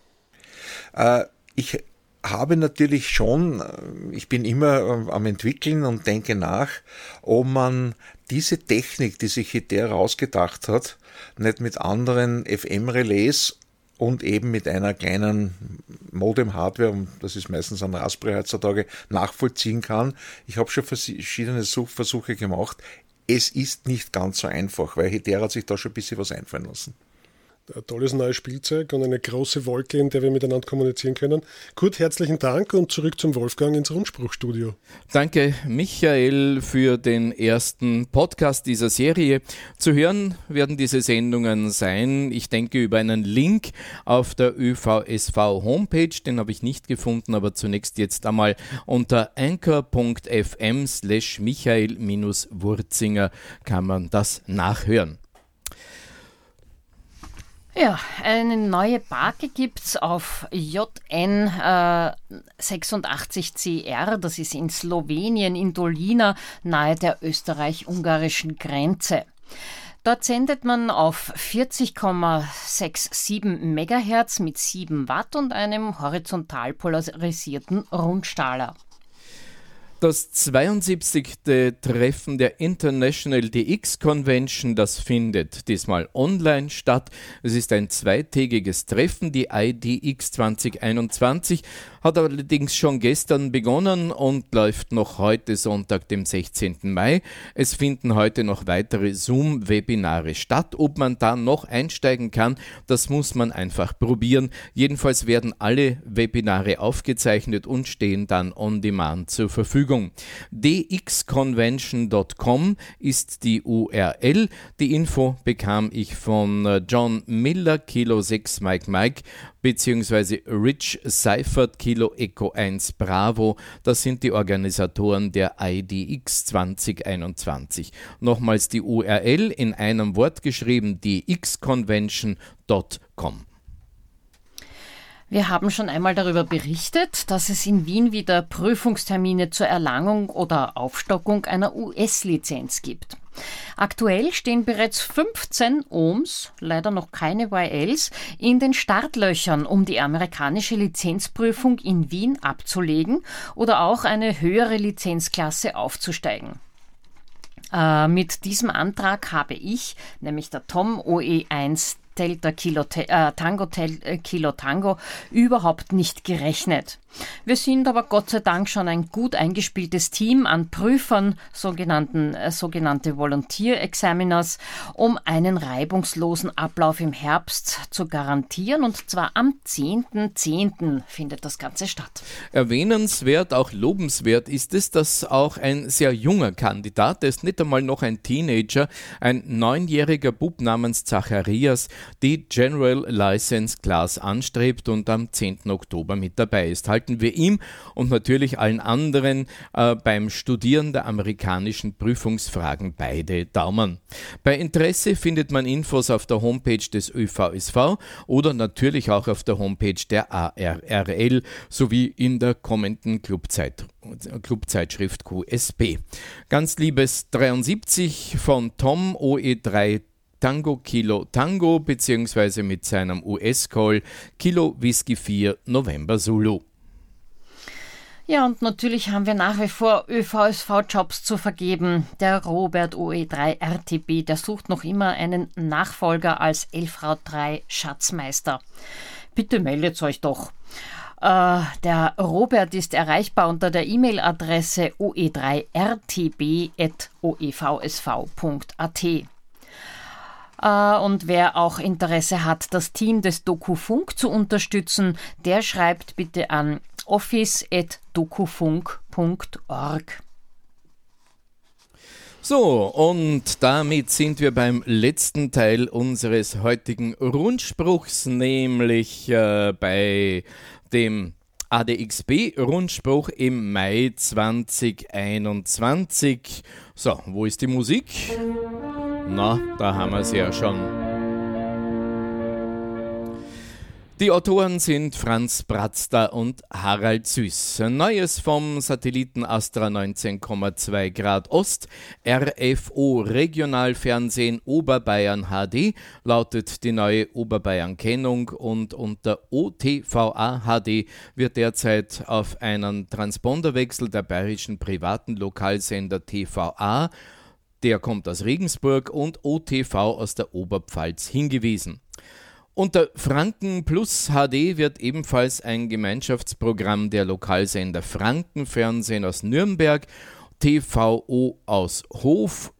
Speaker 6: Äh, ich habe natürlich schon, ich bin immer am Entwickeln und denke nach, ob man diese Technik, die sich Hedera ausgedacht hat, nicht mit anderen F M-Relais und eben mit einer kleinen Modem-Hardware, das ist meistens ein Raspberry heutzutage, nachvollziehen kann. Ich habe schon verschiedene Versuche gemacht. Es ist nicht ganz so einfach, weil Hedera hat sich da schon ein bisschen was einfallen lassen.
Speaker 5: ein tolles neues Spielzeug und eine große Wolke, in der wir miteinander kommunizieren können. Kurt, herzlichen Dank und zurück zum Wolfgang ins Rundspruchstudio.
Speaker 1: Danke, Michael, für den ersten Podcast dieser Serie. Zu hören werden diese Sendungen sein, ich denke, über einen Link auf der Ö V S V Homepage. Den habe ich nicht gefunden, aber zunächst jetzt einmal unter anchor punkt f m slash Michael Wurzinger kann man das nachhören.
Speaker 3: Ja, eine neue Barke gibt es auf J N äh, sechsundachtzig C R, das ist in Slowenien, in Dolina, nahe der österreich-ungarischen Grenze. Dort sendet man auf vierzig Komma siebenundsechzig Megahertz mit sieben Watt und einem horizontal polarisierten Rundstrahler.
Speaker 1: Das zweiundsiebzigste Treffen der International D X Convention, das findet diesmal online statt. Es ist ein zweitägiges Treffen, die I D X zwanzig einundzwanzig, hat allerdings schon gestern begonnen und läuft noch heute Sonntag, dem sechzehnten Mai. Es finden heute noch weitere Zoom-Webinare statt. Ob man da noch einsteigen kann, das muss man einfach probieren. Jedenfalls werden alle Webinare aufgezeichnet und stehen dann on demand zur Verfügung. d x convention punkt com ist die U R L. Die Info bekam ich von John Miller, Kilo sechs Mike Mike, beziehungsweise Rich Seifert, Kilo Echo eins Bravo. Das sind die Organisatoren der I D X zwanzig einundzwanzig. Nochmals die U R L in einem Wort geschrieben, d x convention punkt com.
Speaker 3: Wir haben schon einmal darüber berichtet, dass es in Wien wieder Prüfungstermine zur Erlangung oder Aufstockung einer U S-Lizenz gibt. Aktuell stehen bereits fünfzehn O M S, leider noch keine Y Ls, in den Startlöchern, um die amerikanische Lizenzprüfung in Wien abzulegen oder auch eine höhere Lizenzklasse aufzusteigen. Äh, mit diesem Antrag habe ich, nämlich der Tom O E eins Delta Kilo äh, Tango Tel, äh, Kilo Tango, überhaupt nicht gerechnet. Wir sind aber Gott sei Dank schon ein gut eingespieltes Team an Prüfern, sogenannten, äh, sogenannte Volunteer Examiners, um einen reibungslosen Ablauf im Herbst zu garantieren, und zwar am zehnten zehnten findet das Ganze statt.
Speaker 1: Erwähnenswert, auch lobenswert ist es, dass auch ein sehr junger Kandidat, der ist nicht einmal noch ein Teenager, ein neunjähriger Bub namens Zacharias, die General License Class anstrebt und am zehnten Oktober mit dabei ist. Halten wir ihm und natürlich allen anderen äh, beim Studieren der amerikanischen Prüfungsfragen beide Daumen. Bei Interesse findet man Infos auf der Homepage des Ö V S V oder natürlich auch auf der Homepage der A R R L sowie in der kommenden Clubzeit, Clubzeitschrift Q S P. Ganz liebes dreiundsiebzig von Tom O E drei Tango Kilo Tango beziehungsweise mit seinem U S-Call Kilo Whisky vier November Zulu.
Speaker 3: Ja, und natürlich haben wir nach wie vor Ö V S V-Jobs zu vergeben. Der Robert O E drei R T B, der sucht noch immer einen Nachfolger als L V drei Schatzmeister. Bitte meldet euch doch. Uh, der Robert ist erreichbar unter der E-Mail-Adresse o e drei r t b at o e v s v punkt a t. Uh, und wer auch Interesse hat, das Team des Dokufunk zu unterstützen, der schreibt bitte an office at dokufunk punkt org.
Speaker 1: So, und damit sind wir beim letzten Teil unseres heutigen Rundspruchs, nämlich äh, bei dem A D X B-Rundspruch im Mai zwanzig einundzwanzig. So, wo ist die Musik? Na, da haben wir es ja schon. Die Autoren sind Franz Bratzter und Harald Süß. Neues vom Satelliten Astra neunzehn Komma zwei Grad Ost, R F O Regionalfernsehen Oberbayern H D lautet die neue Oberbayern-Kennung, und unter O T V A H D wird derzeit auf einen Transponderwechsel der bayerischen privaten Lokalsender T V A, der kommt aus Regensburg, und O T V aus der Oberpfalz hingewiesen. Unter Franken Plus H D wird ebenfalls ein Gemeinschaftsprogramm der Lokalsender Frankenfernsehen aus Nürnberg, T V O aus Hof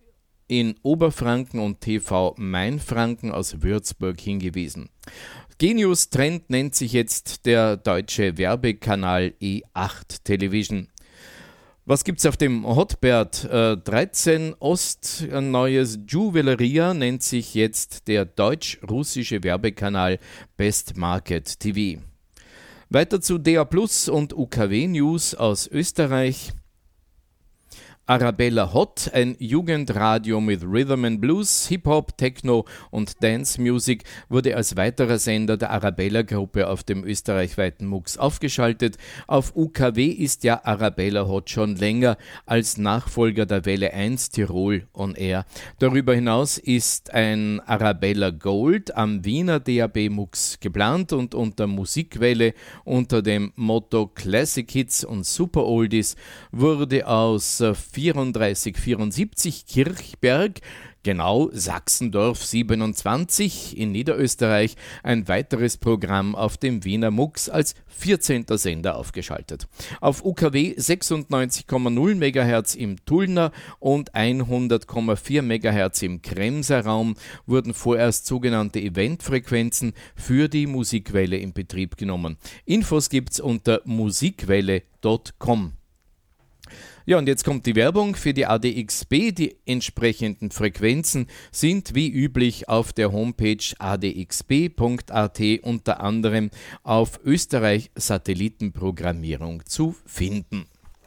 Speaker 1: in Oberfranken und T V Mainfranken aus Würzburg hingewiesen. Genius Trend nennt sich jetzt der deutsche Werbekanal E acht Television. Was gibt's auf dem Hotbird äh, dreizehn Ost? Ein neues Juweleria nennt sich jetzt der deutsch-russische Werbekanal Best Market T V. Weiter zu D A Plus und U K W News aus Österreich. Arabella Hot, ein Jugendradio mit Rhythm and Blues, Hip-Hop, Techno und Dance Music, wurde als weiterer Sender der Arabella-Gruppe auf dem österreichweiten M U X aufgeschaltet. Auf U K W ist ja Arabella Hot schon länger als Nachfolger der Welle eins Tirol on Air. Darüber hinaus ist ein Arabella Gold am Wiener D A B M U X geplant und unter Musikwelle unter dem Motto Classic Hits und Super Oldies wurde aus vierunddreißig vierundsiebzig Kirchberg, genau Sachsendorf siebenundzwanzig in Niederösterreich, ein weiteres Programm auf dem Wiener M U X als vierzehnter Sender aufgeschaltet. Auf U K W sechsundneunzig Komma null Megahertz im Tullner und hundert Komma vier Megahertz im Kremser Raum wurden vorerst sogenannte Eventfrequenzen für die Musikwelle in Betrieb genommen. Infos gibt's unter musikwelle Punkt com. Ja, und jetzt kommt die Werbung für die A D X B. Die entsprechenden Frequenzen sind wie üblich auf der Homepage a d x b punkt a t unter anderem auf Österreich Satellitenprogrammierung zu finden.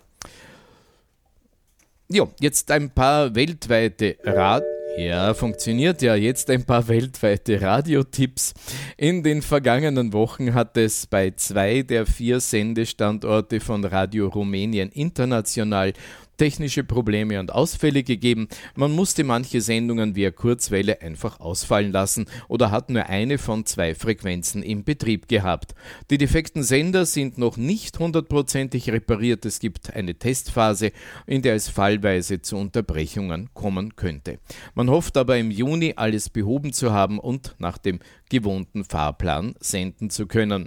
Speaker 1: Ja, jetzt ein paar weltweite Rad... Ja, funktioniert ja. Jetzt ein paar weltweite Radiotipps. In den vergangenen Wochen hat es bei zwei der vier Sendestandorte von Radio Rumänien International technische Probleme und Ausfälle gegeben. Man musste manche Sendungen via Kurzwelle einfach ausfallen lassen oder hat nur eine von zwei Frequenzen im Betrieb gehabt. Die defekten Sender sind noch nicht hundertprozentig repariert. Es gibt eine Testphase, in der es fallweise zu Unterbrechungen kommen könnte. Man hofft aber im Juni alles behoben zu haben und nach dem gewohnten Fahrplan senden zu können.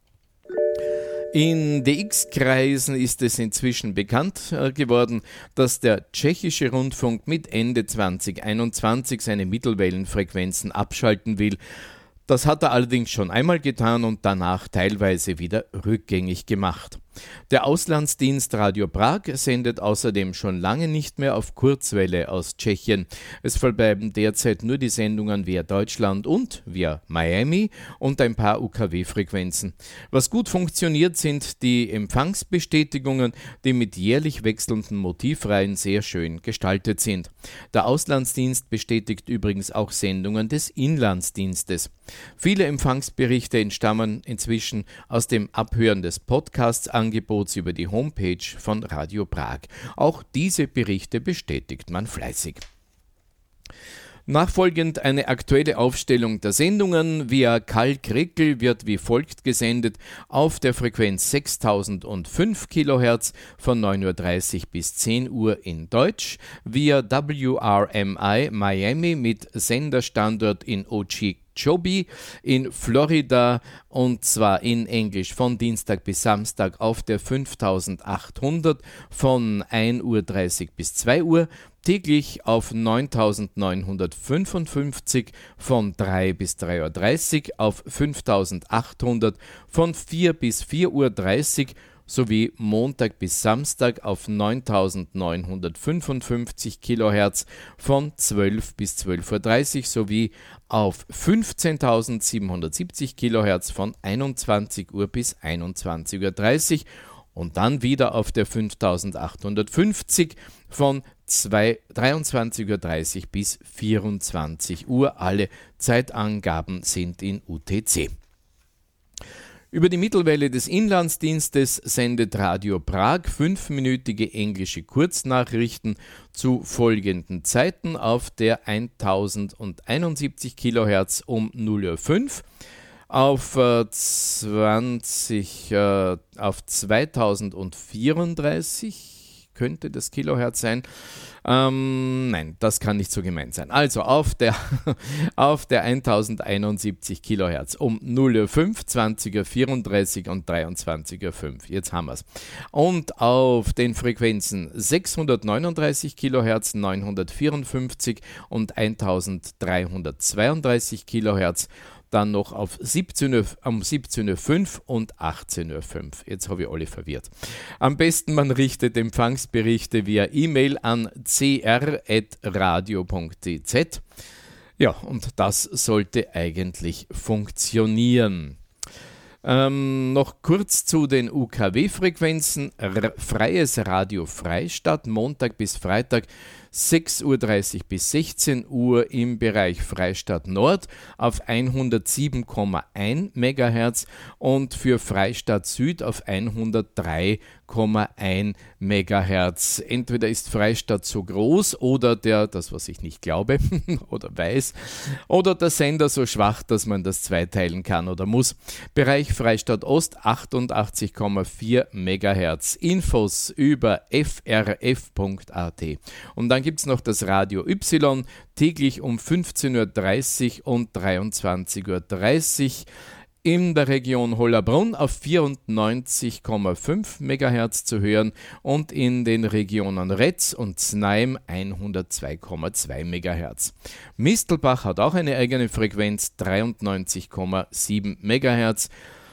Speaker 1: In D X-Kreisen ist es inzwischen bekannt äh, geworden, dass der tschechische Rundfunk mit Ende zwanzig einundzwanzig seine Mittelwellenfrequenzen abschalten will. Das hat er allerdings schon einmal getan und danach teilweise wieder rückgängig gemacht. Der Auslandsdienst Radio Prag sendet außerdem schon lange nicht mehr auf Kurzwelle aus Tschechien. Es verbleiben derzeit nur die Sendungen via Deutschland und via Miami und ein paar U K W-Frequenzen. Was gut funktioniert, sind die Empfangsbestätigungen, die mit jährlich wechselnden Motivreihen sehr schön gestaltet sind. Der Auslandsdienst bestätigt übrigens auch Sendungen des Inlandsdienstes. Viele Empfangsberichte entstammen inzwischen aus dem Abhören des Podcasts Angebots über die Homepage von Radio Prag. Auch diese Berichte bestätigt man fleißig. Nachfolgend eine aktuelle Aufstellung der Sendungen via Kalk-Rickel wird wie folgt gesendet: auf der Frequenz sechstausendfünf Kilohertz von neun Uhr dreißig bis zehn Uhr in Deutsch, via W R M I Miami mit Senderstandort in Okeechobee in Florida und zwar in Englisch von Dienstag bis Samstag auf der fünftausendachthundert von ein Uhr dreißig bis zwei Uhr, täglich auf neuntausendneunhundertfünfundfünfzig von drei bis drei Uhr dreißig, auf fünftausendachthundert von vier bis vier Uhr dreißig sowie Montag bis Samstag auf neuntausendneunhundertfünfundfünfzig Kilohertz von zwölf bis zwölf Uhr dreißig sowie auf fünfzehntausendsiebenhundertsiebzig Kilohertz von einundzwanzig Uhr bis einundzwanzig Uhr dreißig und dann wieder auf der fünftausendachthundertfünfzig von dreiundzwanzig Uhr dreißig bis vierundzwanzig Uhr. Alle Zeitangaben sind in U T C. Über die Mittelwelle des Inlandsdienstes sendet Radio Prag fünfminütige englische Kurznachrichten zu folgenden Zeiten auf der tausendeinundsiebzig Kilohertz um null Uhr fünf, auf äh, zwanzig, äh, auf zweitausendvierunddreißig könnte das Kilohertz sein. Ähm, nein, das kann nicht so gemeint sein. Also auf der, auf der tausendeinundsiebzig Kilohertz um null Uhr fünf, zwanzig Uhr vierunddreißig und dreiundzwanzig Uhr fünf. Jetzt haben wir es. Und auf den Frequenzen sechshundertneununddreißig Kilohertz, neunhundertvierundfünfzig und eintausenddreihundertzweiunddreißig Kilohertz. Dann noch auf siebzehn Uhr, um siebzehn Uhr fünf und achtzehn Uhr fünf. Jetzt habe ich alle verwirrt. Am besten man richtet Empfangsberichte via E-Mail an c r at radio punkt d z. Ja, und das sollte eigentlich funktionieren. Ähm, noch kurz zu den U K W-Frequenzen. R- Freies Radio Freistadt, Montag bis Freitag sechs Uhr dreißig bis sechzehn Uhr im Bereich Freistadt Nord auf hundertsieben Komma eins Megahertz und für Freistadt Süd auf hundertdrei Komma eins Megahertz. Entweder ist Freistadt so groß oder der, das was ich nicht glaube oder weiß, oder der Sender so schwach, dass man das zweiteilen kann oder muss. Bereich Freistadt Ost achtundachtzig Komma vier Megahertz. Infos über f r f punkt a t. Und dann gibt es noch das Radio Y, täglich um fünfzehn Uhr dreißig und dreiundzwanzig Uhr dreißig in der Region Hollabrunn auf vierundneunzig Komma fünf Megahertz zu hören und in den Regionen Retz und Znaim hundertzwei Komma zwei Megahertz. Mistelbach hat auch eine eigene Frequenz, dreiundneunzig Komma sieben Megahertz.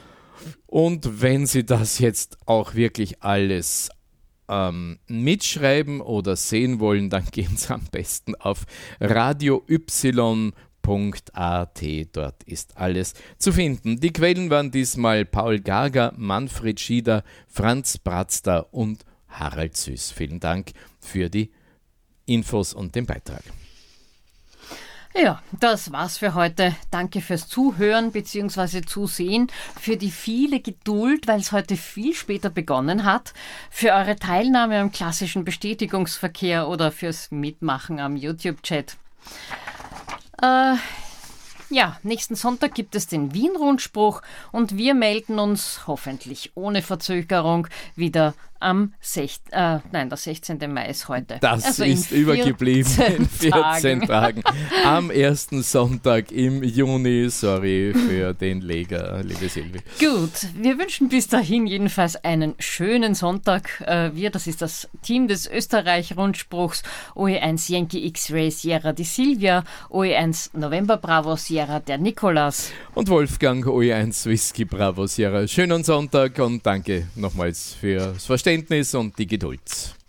Speaker 1: Und wenn Sie das jetzt auch wirklich alles ähm, mitschreiben oder sehen wollen, dann gehen Sie am besten auf radio y punkt a t. Dort ist alles zu finden. Die Quellen waren diesmal Paul Gager, Manfred Schieder, Franz Bratzter und Harald Süß. Vielen Dank für die Infos und den Beitrag.
Speaker 3: Ja, das war's für heute. Danke fürs Zuhören bzw. Zusehen, für die viele Geduld, weil es heute viel später begonnen hat, für eure Teilnahme am klassischen Bestätigungsverkehr oder fürs Mitmachen am YouTube-Chat. Äh, ja, nächsten Sonntag gibt es den Wien-Rundspruch und wir melden uns hoffentlich ohne Verzögerung wieder am sechzehnten Äh, nein, der sechzehnten Mai ist heute.
Speaker 1: Das
Speaker 3: also
Speaker 1: ist übergeblieben in vierzehn Tagen. Am ersten Sonntag im Juni. Sorry für den Leger, liebe Silvi.
Speaker 3: Gut, wir wünschen bis dahin jedenfalls einen schönen Sonntag. Äh, wir, das ist das Team des Österreich-Rundspruchs, O E eins Yankee X-Ray Sierra die Silvia, O E eins November Bravo Sierra der Nikolas.
Speaker 1: Und Wolfgang, O E eins Whisky Bravo Sierra. Schönen Sonntag und danke nochmals fürs Verständnis und die Geduld.